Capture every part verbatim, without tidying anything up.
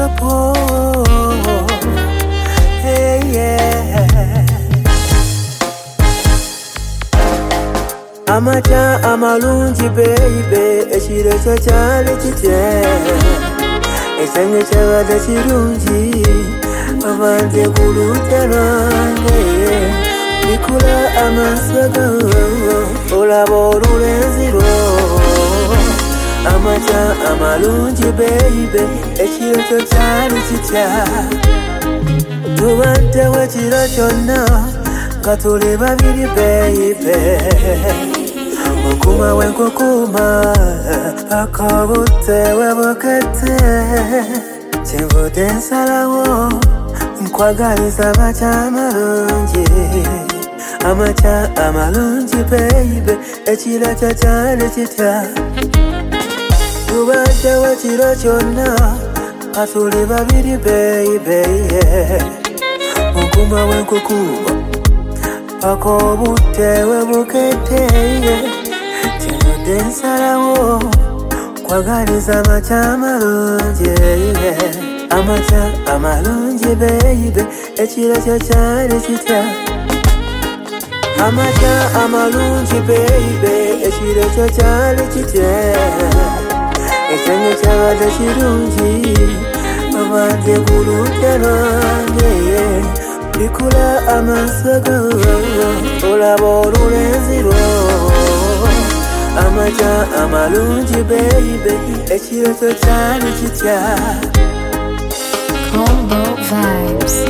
support. Hey, yeah. Amacha amalungi baby, ekiro kyo kyali kitya, ekyange kyabadde kirungi, abanze ku ludda lwange, bikula amaaso go, olaba olulenzi lwo. Amacha amalungi baby, ekiro kyo kyali kitya, tubaddewo ekiro kyonna nga tuli babiri baby. Mukuma wenkukuma akabute webukete, kyenvudde nsalawo nkwagaliza amacha amalungi. Amacha amalungi baby, ekiro kyo kyali kitya, tubaddewo ekiro kyonna nga tuli babiri baby. Mukuma wenkukuma akobute webukete, kyenvudde nsalawo nkwagaliza amacha amalungi. Amacha amalungi baby, ekiro kyo kyali kitya. Amacha amalungi baby, ekiro kyo kyali kitya, ekyange kyabadde kirungi, babadde ku ludda lwange, bikula amaaso go, olaba olulenzi lwo. Amacha amalungi baby, ekiro kyo kyali kitya. Combo Vibes.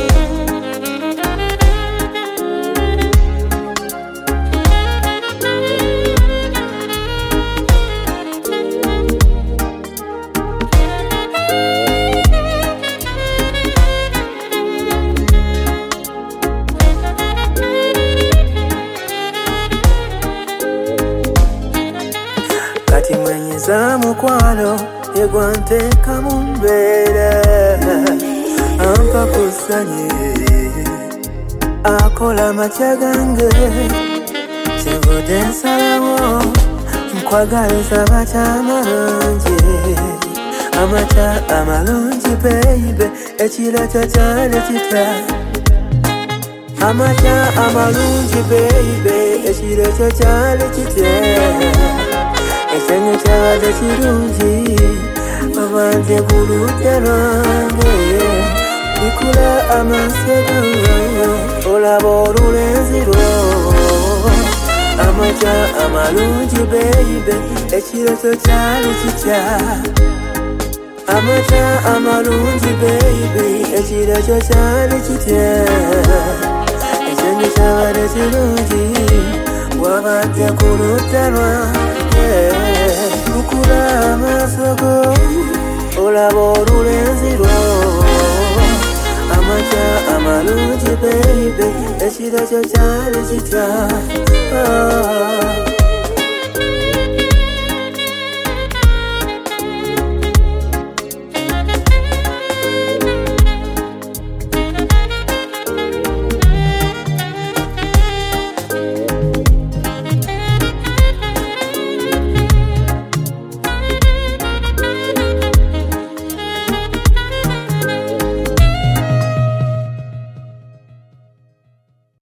Kati mwenyiza mukwano yegwanteka mu mbeera, ampa kusanye akola amacha gange, kyenvudde nsalawo nkwagaliza amacha amalungi. Amacha amalungi baby, ekiro kyo kyali kitya. Amacha amalungi baby, ekiro kyo kyali kitya, ekyange kyabadde kirungi, babanze ku ludda lwange, bikula amaaso go, olaba olulenzi lwo. Amacha amalungi baby, ekiro kyo kyali kitya. Amacha amalungi baby, ekiro kyo kyali kitya, ekyange kyabadde kirungi, wabadde ku ludda lwange, bukula amaaso go, olaba olulenzi lwo. Amacha amalungi baby, ekiro kyo kyali kitya.